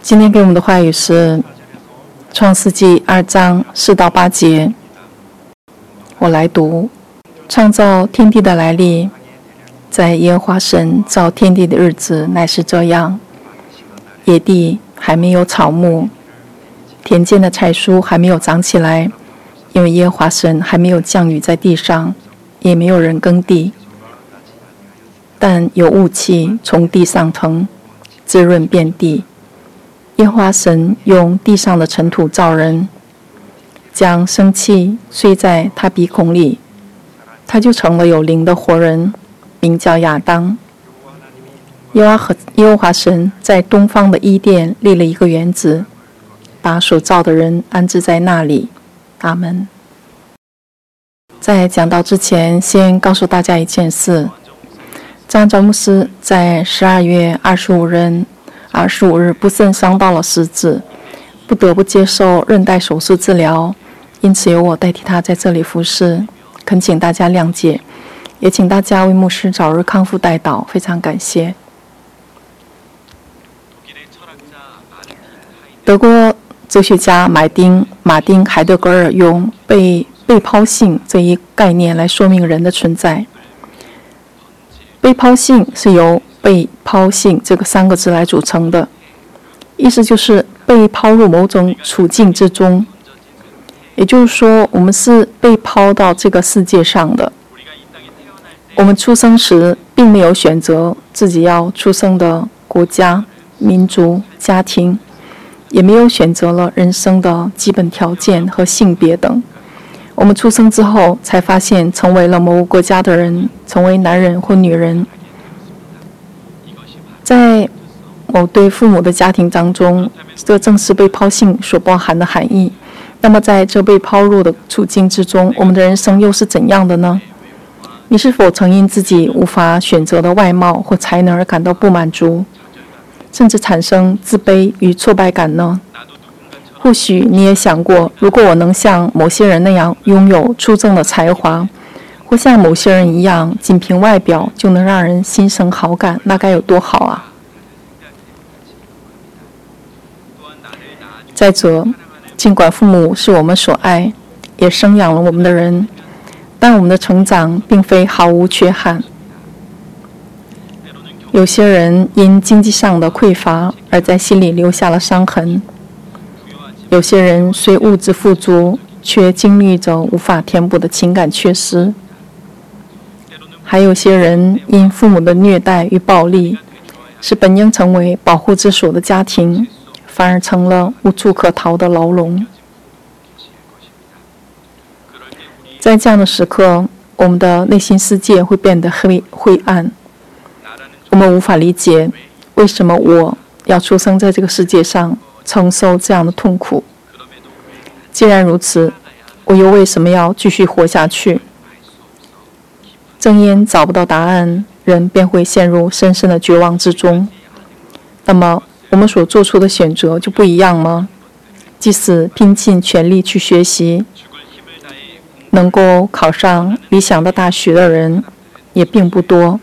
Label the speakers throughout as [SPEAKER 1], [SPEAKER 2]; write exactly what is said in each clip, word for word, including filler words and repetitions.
[SPEAKER 1] 今天给我们的话语是创世纪二章四到八节。我来读：创造天地的来历，在耶和华神造天地的日子乃是这样：野地还没有草木，田间的菜蔬还没有长起来，因为耶和华神还没有降雨在地上，也没有人耕地。但有雾气从地上腾，滋润遍地。耶和华神用地上的尘土造人，将生气吹在他鼻孔里，他就成了有灵的活人，名叫亚当。耶和华神在东方的伊甸立了一个园子，把所造的人安置在那里。阿们。在讲道之前，先告诉大家一件事：张昭牧师在十二月二十五日二十五日不慎伤到了食指，不得不接受韧带手术治疗，因此由我代替他在这里服侍，恳请大家谅解，也请大家为牧师早日康复代祷，非常感谢。德国哲学家马丁马丁海德格尔用被被抛性这一概念来说明人的存在。被抛性是由被抛性这个三个字来组成的，意思就是被抛入某种处境之中，也就是说我们是被抛到这个世界上的。我们出生时并没有选择自己要出生的国家、民族、家庭，也没有选择了人生的基本条件和性别等。我们出生之后才发现成为了某个国家的人，成为男人或女人。在某对父母的家庭当中，这正是被抛性所包含的含义。那么在这被抛入的处境之中，我们的人生又是怎样的呢？你是否曾因自己无法选择的外貌或才能而感到不满足，甚至产生自卑与挫败感呢？或许你也想过，如果我能像某些人那样拥有出众的才华，或像某些人一样仅凭外表就能让人心生好感，那该有多好啊！再者，尽管父母是我们所爱，也生养了我们的人，但我们的成长并非毫无缺憾。有些人因经济上的匮乏而在心里留下了伤痕，有些人虽物质富足，却经历着无法填补的情感缺失。还有些人因父母的虐待与暴力，使本应成为保护之所的家庭，反而成了无处可逃的牢笼。在这样的时刻，我们的内心世界会变得黑灰暗。我们无法理解为什么我要出生在这个世界上，承受这样的痛苦。既然如此，我又为什么要继续活下去？正因找不到答案，人便会陷入深深的绝望之中。那么我们所做出的选择就不一样吗？即使拼尽全力去学习，能够考上理想的大学的人也并不多。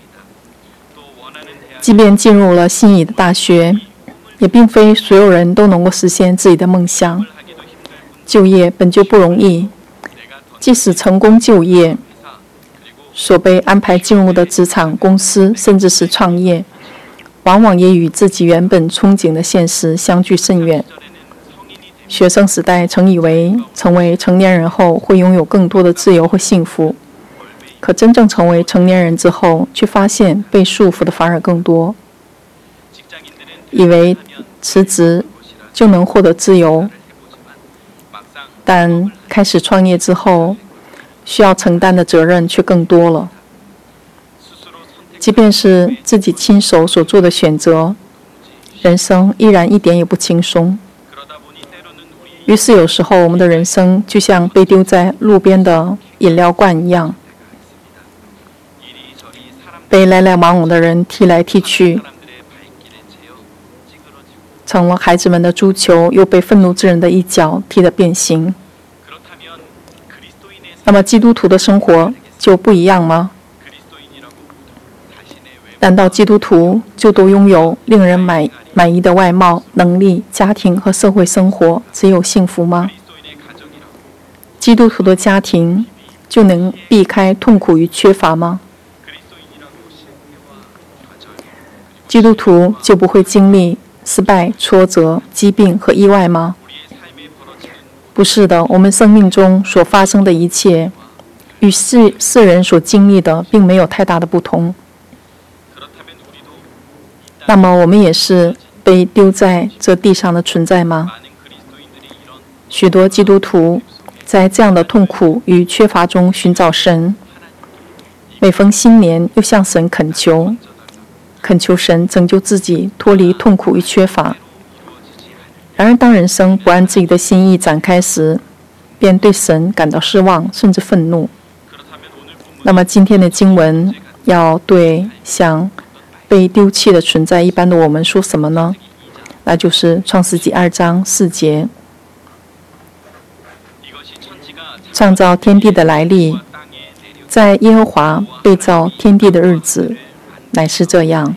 [SPEAKER 1] 即便进入了心仪的大学，也并非所有人都能够实现自己的梦想。就业本就不容易，即使成功就业，所被安排进入的职场、公司，甚至是创业，往往也与自己原本憧憬的现实相距甚远。学生时代曾以为成为成年人后会拥有更多的自由和幸福，可真正成为成年人之后，却发现被束缚的反而更多。以为辞职就能获得自由，但开始创业之后，需要承担的责任却更多了。即便是自己亲手所做的选择，人生依然一点也不轻松。于是有时候我们的人生就像被丢在路边的饮料罐一样，被来来往往的人踢来踢去，成了孩子们的足球，又被愤怒之人的一脚踢得变形。那么基督徒的生活就不一样吗？ 难道基督徒就都拥有令人满满意的外貌、能力、家庭和社会生活，只有幸福吗？基督徒的家庭就能避开痛苦与缺乏吗？基督徒就不会经历失败、挫折、疾病和意外吗？不是的，我们生命中所发生的一切，与世世人所经历的并没有太大的不同。那么我们也是被丢在这地上的存在吗？许多基督徒在这样的痛苦与缺乏中寻找神，每逢新年又向神恳求，恳求神拯救自己脱离痛苦与缺乏。然而当人生不按自己的心意展开时，便对神感到失望甚至愤怒。那么今天的经文要对像被丢弃的存在一般的我们说什么呢？那就是创世纪二章四节，创造天地的来历，在耶和华被造天地的日子，乃是这样。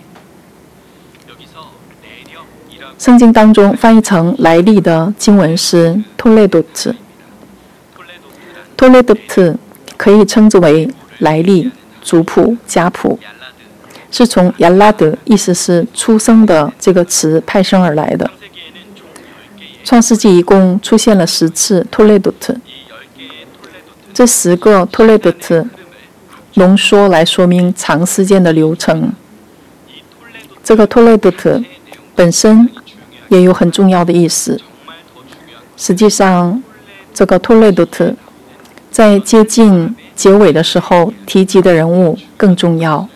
[SPEAKER 1] 圣经当中翻译成来历的经文是托雷多特，托雷多特可以称之为来历、族谱、家谱，是从亚拉德，意思是出生的这个词派生而来的。创世纪一共出现了十次托雷多特，这十个托雷多特浓缩来说明长时间的流程。这个托雷多特本身也有很重要的意思。实际上，这个托雷多特在接近结尾的时候提及的人物更重要。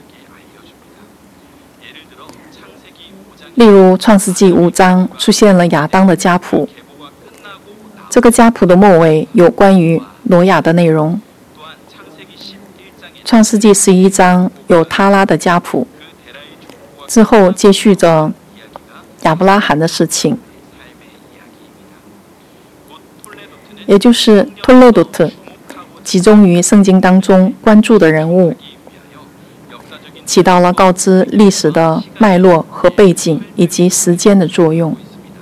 [SPEAKER 1] 例如，创世纪五章出现了亚当的家谱，这个家谱的末尾有关于挪亚的内容。创世纪十一章有他拉的家谱，之后接续着亚伯拉罕的事情，也就是托雷多特集中于圣经当中关注的人物，起到了告知历史的脉络和背景以及时间的作用。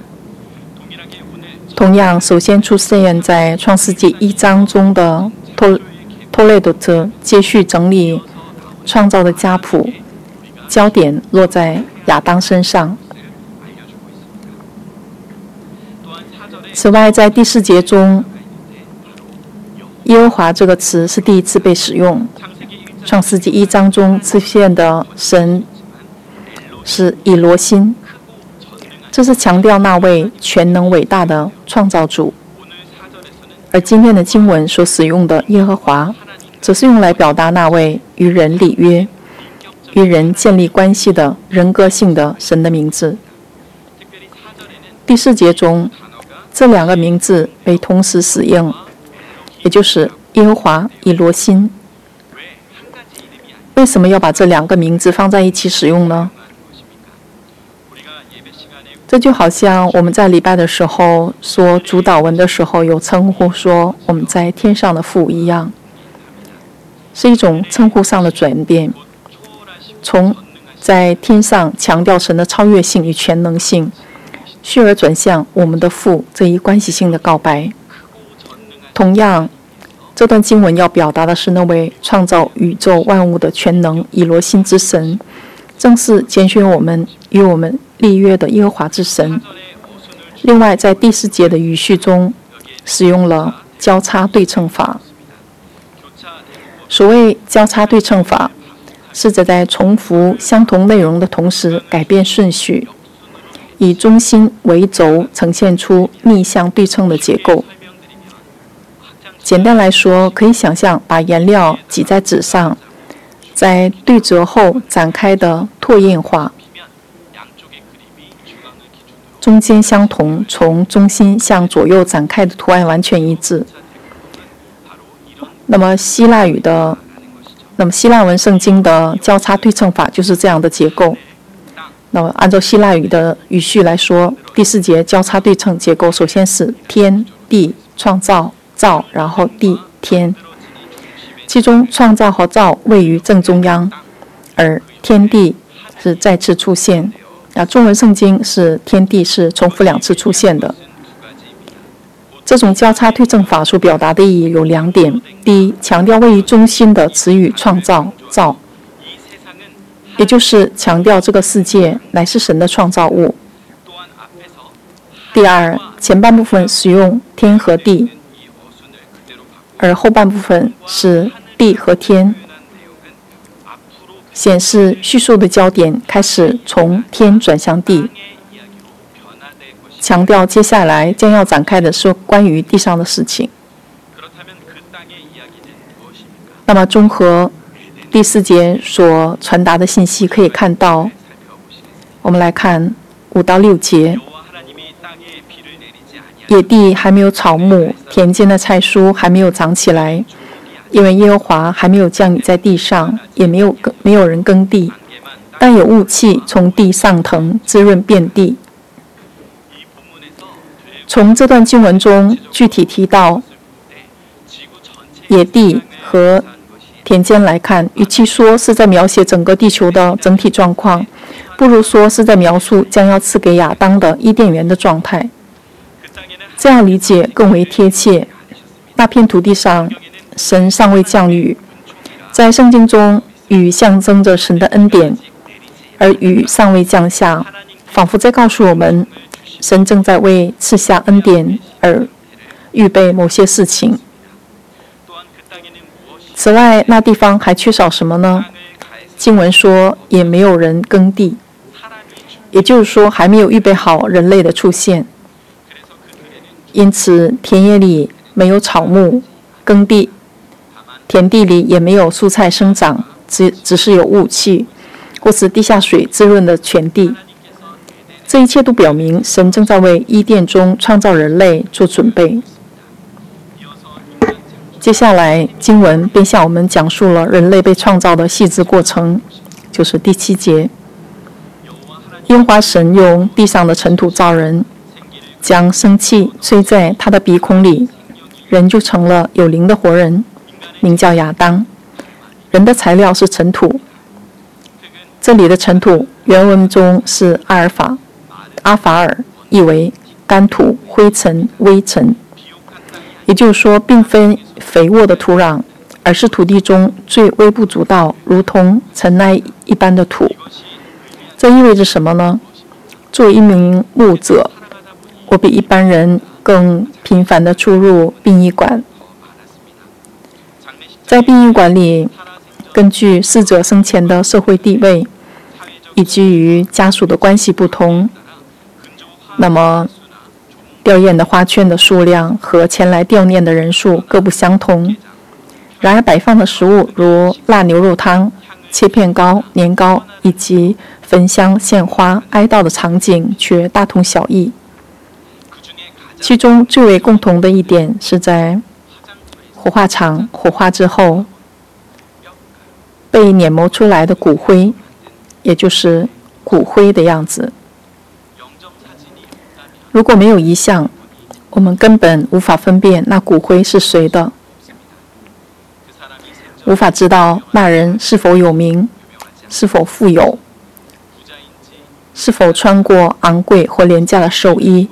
[SPEAKER 1] 同样，首先出现在创世纪一章中的托托雷多特接续整理创造的家谱，焦点落在亚当身上。此外，在第四节中，耶和华这个词是第一次被使用。创世纪一章中出现的神是以罗辛，这是强调那位全能伟大的创造主。而今天的经文所使用的耶和华，则是用来表达那位与人立约、与人建立关系的人格性的神的名字。第四节中，这两个名字被同时使用，也就是耶和华以罗辛。为什么要把这两个名字放在一起使用呢？这就好像我们在礼拜的时候说主祷文的时候有称呼说我们在天上的父一样，是一种称呼上的转变，从在天上强调神的超越性与全能性，续而转向我们的父这一关系性的告白。同样，这段经文要表达的是那位创造宇宙万物的全能以罗辛之神，正是拣选我们与我们立约的耶和华之神。另外，在第四节的语序中使用了交叉对称法。所谓交叉对称法，是指在重复相同内容的同时改变顺序，以中心为轴呈现出逆向对称的结构。简单来说，可以想象把颜料挤在纸上，在对折后展开的拓印画，中间相同，从中心向左右展开的图案完全一致。那么希腊语的，那么希腊文圣经的交叉对称法就是这样的结构。那么按照希腊语的语序来说，第四节交叉对称结构首先是天地创造造，然后地天，其中创造和造位于正中央，而天地是再次出现。啊，中文圣经是天地是重复两次出现的。这种交叉对称法所表达的意义有两点：第一，强调位于中心的词语创造造，也就是强调这个世界乃是神的创造物；第二，前半部分使用天和地，而后半部分是地和天，显示叙述的焦点开始从天转向地，强调接下来将要展开的是关于地上的事情。那么综合第四节所传达的信息，可以看到，我们来看五到六节，野地还没有草木，田间的菜蔬还没有长起来，因为耶和华还没有降雨在地上，也没有没有人耕地，但有雾气从地上腾，滋润遍地。从这段经文中具体提到野地和田间来看，与其说是在描写整个地球的整体状况，不如说是在描述将要赐给亚当的伊甸园的状态。这样理解更为贴切。那片土地上，神尚未降雨，在圣经中，雨象征着神的恩典，而雨尚未降下，仿佛在告诉我们，神正在为赐下恩典而预备某些事情。此外，那地方还缺少什么呢？经文说，也没有人耕地，也就是说，还没有预备好人类的出现。因此，田野里没有草木，耕地田地里也没有蔬菜生长，只只是有雾气，或是地下水滋润的全地。这一切都表明，神正在为伊甸中创造人类做准备。接下来，经文便向我们讲述了人类被创造的细致过程，就是第七节。耶和华神用地上的尘土造人，将生气吹在他的鼻孔里，人就成了有灵的活人，名叫亚当。人的材料是尘土，这里的尘土原文中是阿尔法阿法尔，意为干土、灰尘、微尘，也就是说，并非肥沃的土壤，而是土地中最微不足道，如同尘埃一般的土。这意味着什么呢？作为一名牧者，我比一般人更频繁地出入殡仪馆。在殡仪馆里，根据逝者生前的社会地位以及与家属的关系不同，那么吊唁的花圈的数量和前来吊唁的人数各不相同。然而摆放的食物如腊牛肉汤、切片糕、年糕以及焚香献花哀悼的场景却大同小异。其中最为共同的一点是在火化场火化之后被碾磨出来的骨灰，也就是骨灰的样子。如果没有遗像，我们根本无法分辨那骨灰是谁的，无法知道那人是否有名，是否富有，是否穿过昂贵或廉价的寿衣。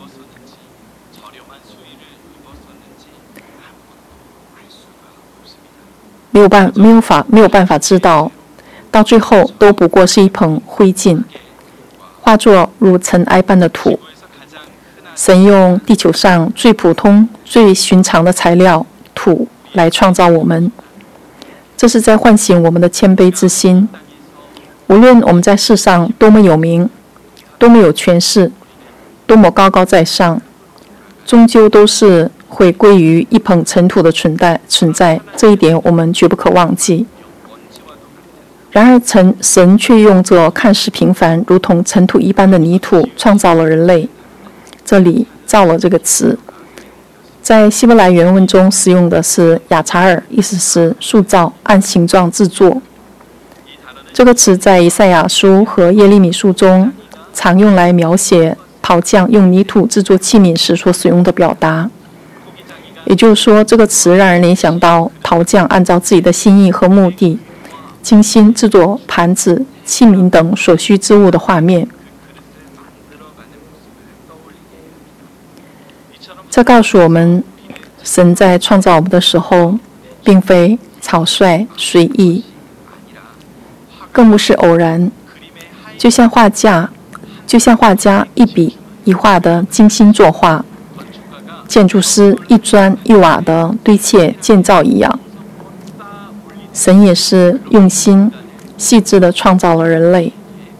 [SPEAKER 1] 没有办没有法没有办法知道，到最后都不过是一捧灰烬，化作如尘埃般的土。神用地球上最普通、最寻常的材料土来创造我们，这是在唤醒我们的谦卑之心。无论我们在世上多么有名，多么有权势，多么高高在上，终究都是会归于一捧尘土的存在存在，这一点我们绝不可忘记。然而神神却用这看似平凡如同尘土一般的泥土创造了人类。这里造了这个词在希伯来原文中使用的是亚查尔，意思是塑造，按形状制作。这个词在以赛亚书和耶利米书中常用来描写陶匠用泥土制作器皿时所使用的表达。也就是说，这个词让人联想到陶匠按照自己的心意和目的精心制作盘子、器皿等所需之物的画面。这告诉我们，神在创造我们的时候，并非草率随意，更不是偶然，就像画家，就像画家一笔一画的精心作画，建筑师一砖一瓦的堆砌建造一样。神也是用心细致地创造了人类。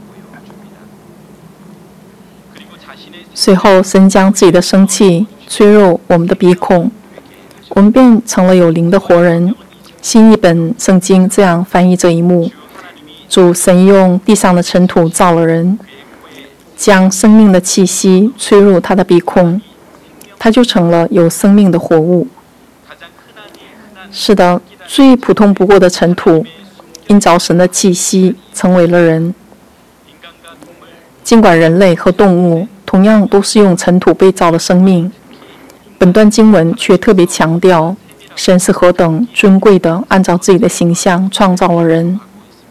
[SPEAKER 1] 随后，神将自己的生气吹入我们的鼻孔，我们便成了有灵的活人。新译本圣经这样翻译这一幕：主神用地上的尘土造了人，将生命的气息吹入他的鼻孔，他就成了有生命的活物。是的，最普通不过的尘土，因着神的气息成为了人。尽管人类和动物同样都是用尘土被造的生命，本段经文却特别强调，神是何等尊贵的按照自己的形象创造了人。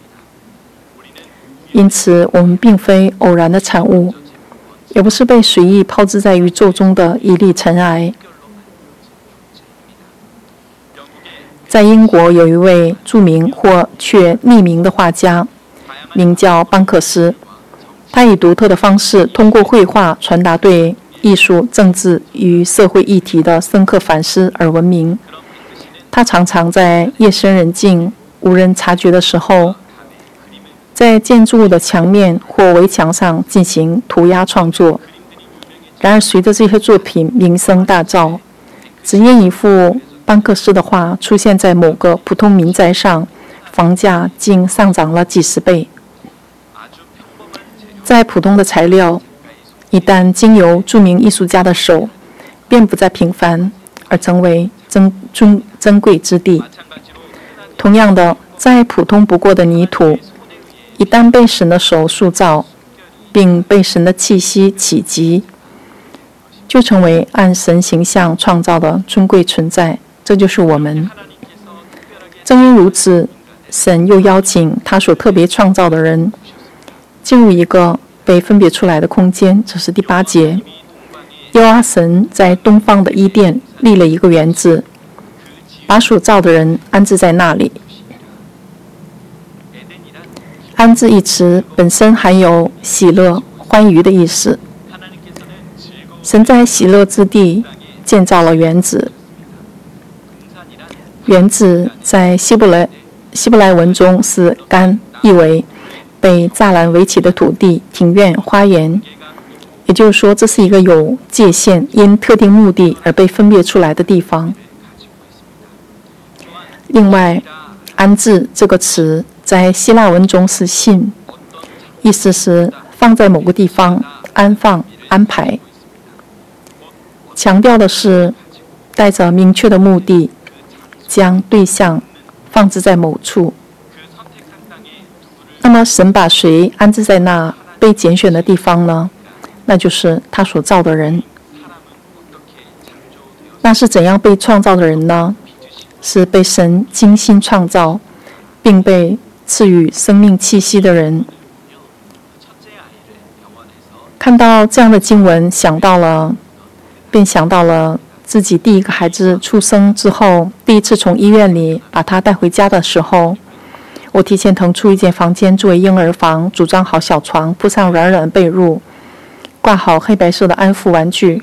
[SPEAKER 1] 因此，我们并非偶然的产物，也不是被随意抛掷在宇宙中的一粒尘埃。在英国有一位著名或却匿名的画家，名叫班克斯。他以独特的方式，通过绘画传达对艺术、政治与社会议题的深刻反思而闻名。他常常在夜深人静、无人察觉的时候，在建筑物的墙面或围墙上进行涂鸦创作。然而，随着这些作品名声大噪，只因一幅班克斯的画出现在某个普通民宅上，房价竟上涨了几十倍。再普通的材料，一旦经由著名艺术家的手，便不再平凡，而成为珍珍珍贵之地。同样的，再普通不过的泥土，一旦被神的手塑造，并被神的气息企及，就成为按神形象创造的尊贵存在。这就是我们。正因如此，神又邀请他所特别创造的人进入一个被分别出来的空间。这是第八节。耶和华神在东方的伊甸立了一个园子，把所造的人安置在那里。安置一词本身含有喜乐、欢愉的意思。神在喜乐之地建造了园子。园子在希伯来希伯来文中是干，意为被栅栏围起的土地、庭院、花园。也就是说，这是一个有界限、因特定目的而被分别出来的地方。另外，安置这个词在希腊文中是信，意思是放在某个地方、安放、安排。强调的是带着明确的目的，将对象放置在某处。那么，神把谁安置在那被拣选的地方呢？那就是他所造的人。那是怎样被创造的人呢？是被神精心创造，并被赐予生命气息的人。看到这样的经文，想到了，便想到了自己第一个孩子出生之后，第一次从医院里把他带回家的时候，我提前腾出一间房间作为婴儿房，组装好小床，铺上软软的被褥，挂好黑白色的安抚玩具，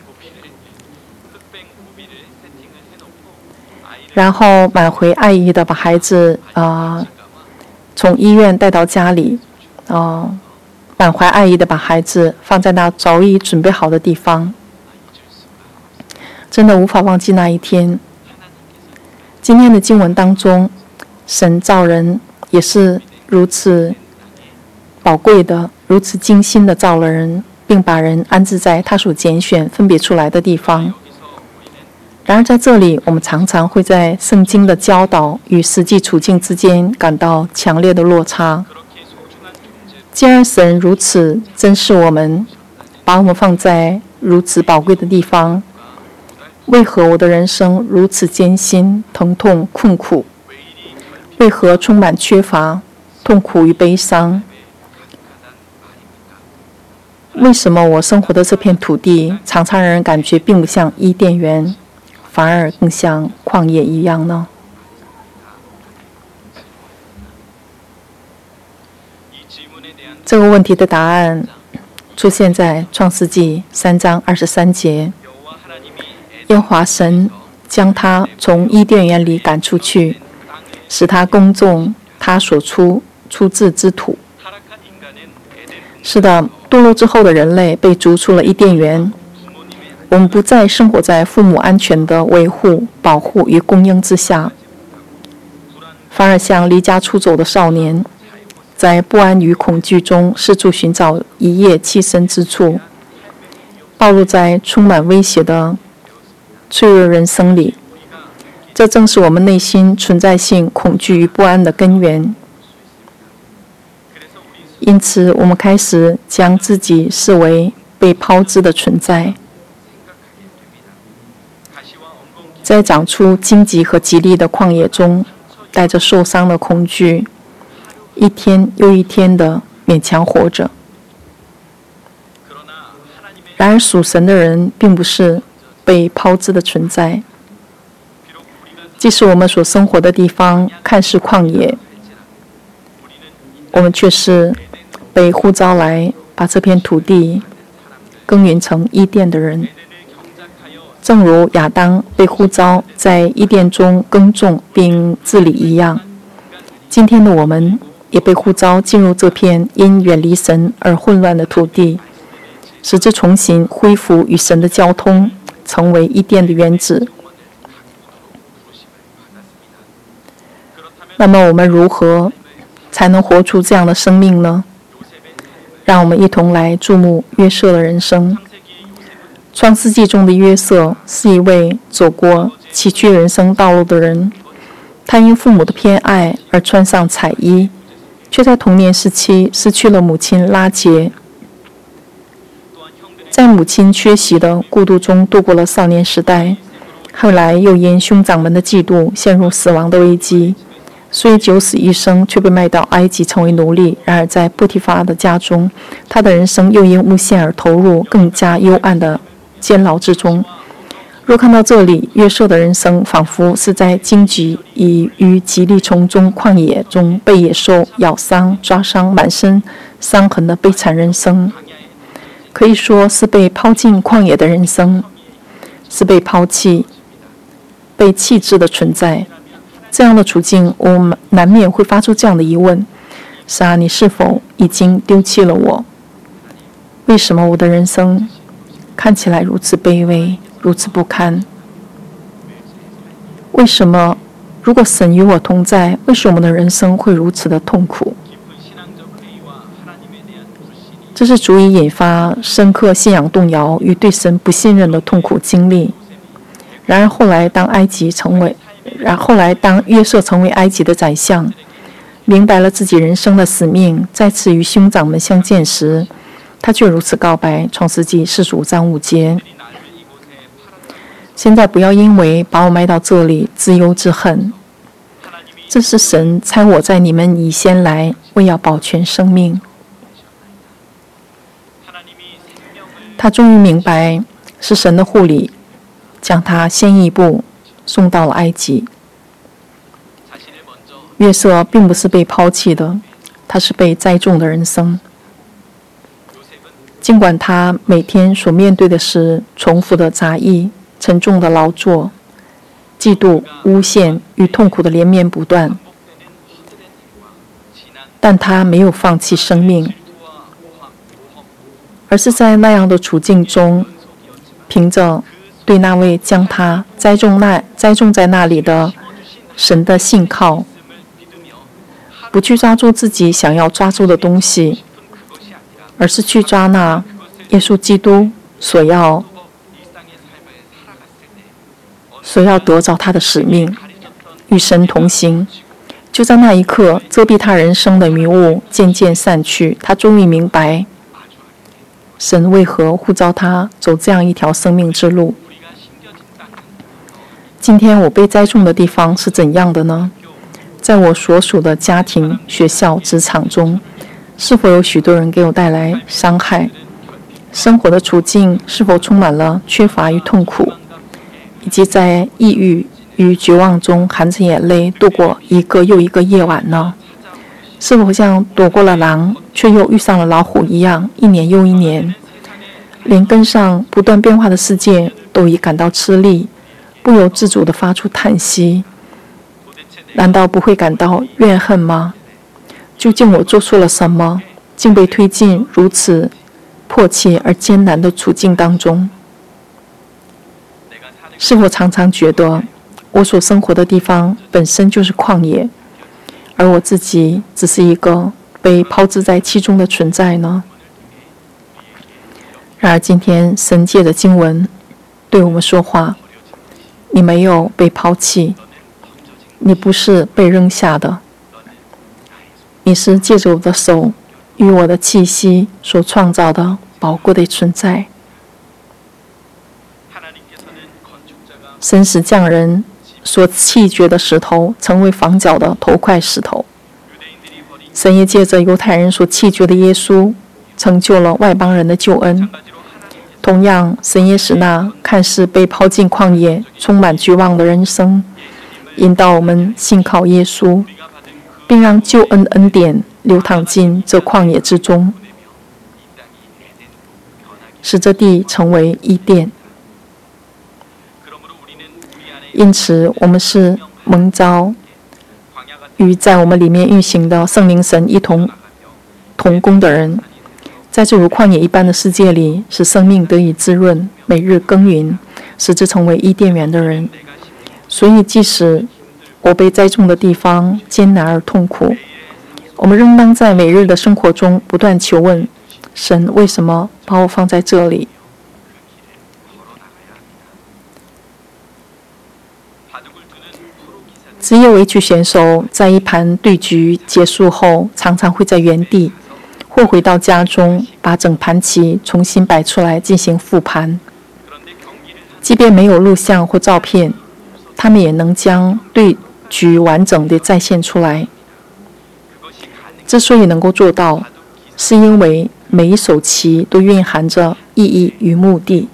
[SPEAKER 1] 然后满怀爱意的把孩子啊、呃、从医院带到家里，啊、呃、满怀爱意的把孩子放在那早已准备好的地方。真的无法忘记那一天。今天的经文当中，神造人也是如此宝贵的、如此精心的造了人，并把人安置在他所拣选、分别出来的地方。然而在这里，我们常常会在圣经的教导与实际处境之间感到强烈的落差。既然神如此珍视我们，把我们放在如此宝贵的地方，为何我的人生如此艰辛、疼痛、困苦？为何充满缺乏？ 痛苦与悲伤。为什么我生活的这片土地常常让人感觉并不像伊甸园，反而更像旷野一样呢？这个问题的答案出现在创世纪三章二十三节。耶和华神将他从伊甸园里赶出去，使他耕种他所出出自之土。是的，堕落之后的人类被逐出了伊甸园，我们不再生活在父母安全的维护、保护与供应之下，反而像离家出走的少年，在不安与恐惧中四处寻找一夜栖身之处，暴露在充满威胁的脆弱人生里。这正是我们内心存在性恐惧与不安的根源。因此，我们开始将自己视为被抛掷的存在。在长出荆棘和棘藜的旷野中，带着受伤的恐惧，一天又一天的勉强活着。然而，属神的人并不是被抛掷的存在。即使我们所生活的地方看似旷野，我们却是被呼召来把这片土地耕耘成伊甸的人。正如亚当被呼召在伊甸中耕种并治理一样，今天的我们也被呼召进入这片因远离神而混乱的土地，使之重新恢复与神的交通，成为伊甸的原址。那么我们如何才能活出这样的生命呢？让我们一同来注目约瑟的人生。创世纪中的约瑟是一位走过崎岖人生道路的人，他因父母的偏爱而穿上彩衣，却在童年时期失去了母亲拉结，在母亲缺席的孤独中度过了少年时代，后来又因兄长们的嫉妒陷入死亡的危机，虽九死一生，却被卖到埃及成为奴隶。然而在波提乏的家中，他的人生又因诬陷而投入更加幽暗的监牢之中。若看到这里，约瑟的人生仿佛是在荆棘与棘藜丛中旷野中被野兽咬伤、抓伤、满身伤痕的悲惨人生，可以说是被抛进旷野的人生，是被抛弃、被弃置的存在。这样的处境，我们难免会发出这样的疑问：是啊，你是否已经丢弃了我？为什么我的人生看起来如此卑微，如此不堪？为什么，如果神与我同在，为什么我的人生会如此的痛苦？这是足以引发深刻信仰动摇与对神不信任的痛苦经历。然而后来，当埃及成为然后来，当约瑟成为埃及的宰相，明白了自己人生的使命，再次与兄长们相见时，他却如此告白：创世纪四十五章五节。现在不要因为把我卖到这里自忧自恨，这是神差我在你们以先来，为要保全生命。他终于明白，是神的护理将他先一步送到了埃及。约瑟并不是被抛弃的，他是被栽种的人生。尽管他每天所面对的是重复的杂役、沉重的劳作、嫉妒、诬陷与痛苦的连绵不断，但他没有放弃生命，而是在那样的处境中，凭着对那位将他栽种那栽种在那里的神的信靠，不去抓住自己想要抓住的东西，而是去抓那耶稣基督所要所要得着他的使命，与神同行。就在那一刻，遮蔽他人生的迷雾渐渐散去，他终于明白神为何呼召他走这样一条生命之路。今天我被栽种的地方是怎样的呢？ 在我所属的家庭、学校、职场中，是否有许多人给我带来伤害？生活的处境是否充满了缺乏与痛苦？以及在抑郁与绝望中含着眼泪度过一个又一个夜晚呢？是否像躲过了狼，却又遇上了老虎一样，一年又一年，连跟上不断变化的世界都已感到吃力，不由自主地发出叹息？难道不会感到怨恨吗？究竟我做错了什么，竟被推进如此迫切而艰难的处境当中？是否常常觉得我所生活的地方本身就是旷野，而我自己只是一个被抛掷在其中的存在呢？然而今天神借着经文对我们说话，你没有被抛弃，你不是被扔下的，你是借着我的手与我的气息所创造的宝贵的存在。神使匠人所弃绝的石头成为房角的头块石头，神也借着犹太人所弃绝的耶稣成就了外邦人的救恩。同样，神也使那看似被抛进旷野充满绝望的人生，引导我们信靠耶稣，并让救恩恩典流淌进这旷野之中，使这地成为伊甸。因此，我们是蒙召与在我们里面运行的圣灵神一同同工的人，在这如旷野一般的世界里，使生命得以滋润，每日耕耘，使之成为伊甸园的人。所以，即使我被栽种的地方艰难而痛苦，我们仍当在每日的生活中不断求问神：为什么把我放在这里？职业围棋选手在一盘对局结束后，常常会在原地或回到家中，把整盘棋重新摆出来进行复盘。即便没有录像或照片，他们也能将对局完整地再现出来。之所以能够做到，是因为每一手棋都蕴含着意义与目的。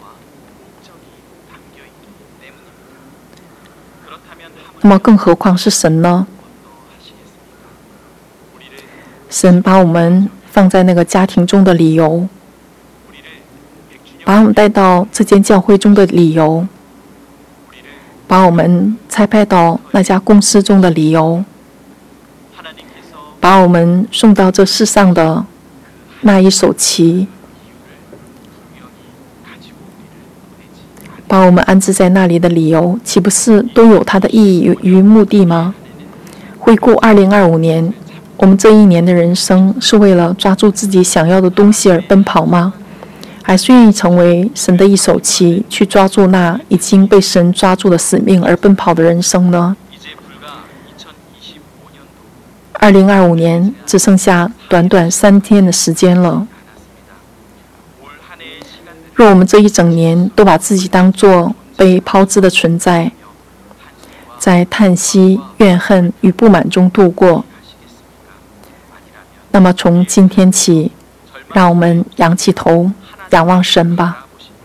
[SPEAKER 1] 那么更何况是神呢？神把我们放在那个家庭中的理由，把我们带到这间教会中的理由，把我们差派到那家公司中的理由，把我们送到这世上的那一手棋，把我们安置在那里的理由，岂不是都有它的意义与目的吗？回顾二零二五年，我们这一年的人生是为了抓住自己想要的东西而奔跑吗？还是愿意成为神的一手棋，去抓住那已经被神抓住的使命而奔跑的人生呢？二零二五年只剩下短短三天的时间了。若我们这一整年都把自己当作被抛掷的存在，在叹息、怨恨与不满中度过，那么从今天起，让我们仰起头仰望神吧。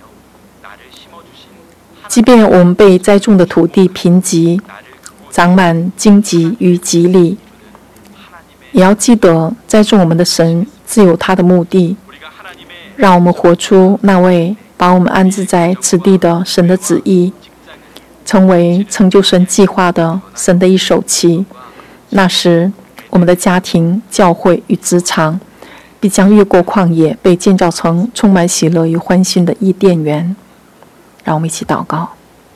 [SPEAKER 1] 即便我们被栽种的土地贫瘠，长满荆棘与蒺藜，也要记得栽种我们的神自有他的目的，让我们活出那位把我们安置在此地的神的旨意，成为成就神计划的神的一手棋。那时，我们的家庭、教会与职场必将越过旷野，被建造成充满喜乐与欢欣的伊甸园。让我们一起祷告。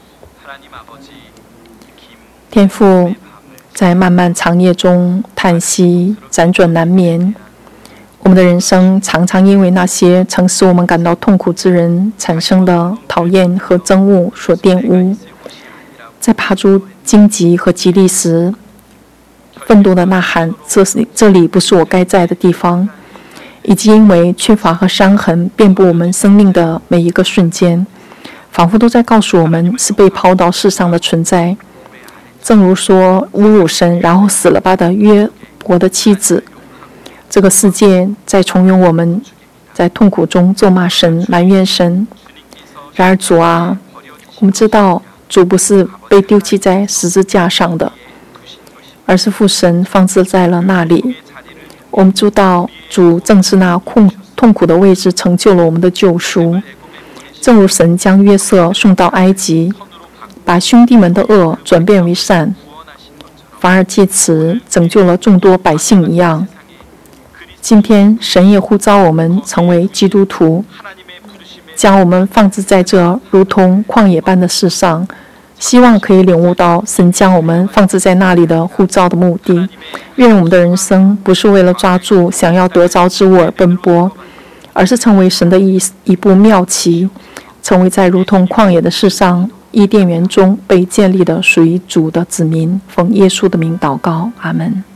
[SPEAKER 1] 天父，在漫漫长夜中叹息，辗转难眠。我们的人生常常因为那些曾使我们感到痛苦之人产生的讨厌和憎恶所玷污。在爬出荆棘和蒺藜时，愤怒的呐喊：这是这里不是我该在的地方。以及因为缺乏和伤痕遍布我们生命的每一个瞬间，仿佛都在告诉我们是被抛到世上的存在。 正如说侮辱神然后死了吧的约伯的妻子。这个世界在怂恿我们在痛苦中咒骂神、埋怨神。然而主啊，我们知道主不是被丢弃在十字架上的，而是父神放置在了那里。我们知道主正是那痛苦的位置成就了我们的救赎。正如神将约瑟送到埃及，把兄弟们的恶转变为善，反而借此拯救了众多百姓一样，今天神也呼召我们成为基督徒，将我们放置在这如同旷野般的世上，希望可以领悟到神将我们放置在那里的呼召的目的。愿我们的人生不是为了抓住想要得着之物而奔波，而是成为神的一一部妙棋，成为在如同旷野的世上伊甸园中被建立的属于主的子民。奉耶稣的名祷告，阿们。